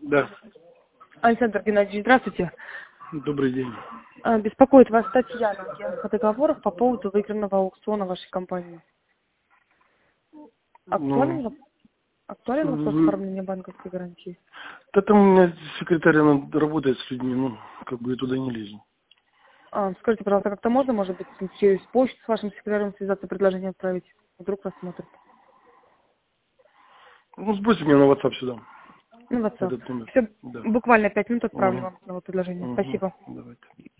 Да. Александр Геннадьевич, здравствуйте. Добрый день. Беспокоит вас Татьяна, агентство договоров по поводу выигранного аукциона вашей компании. Ну, Актуален вопрос вы... оформления банковской гарантии? Да там у меня секретарь, она работает с людьми, ну, как бы я туда не лезу. Скажите, пожалуйста, как-то можно, может быть, через почту с вашим секретарем связаться, предложение отправить? Вдруг рассмотрит. Ну, сбросьте мне на WhatsApp сюда, Ну, WhatsApp. этот номер. Все, Да. буквально 5 минут отправлю Угу. вам новое предложение. Угу. Спасибо. Давайте.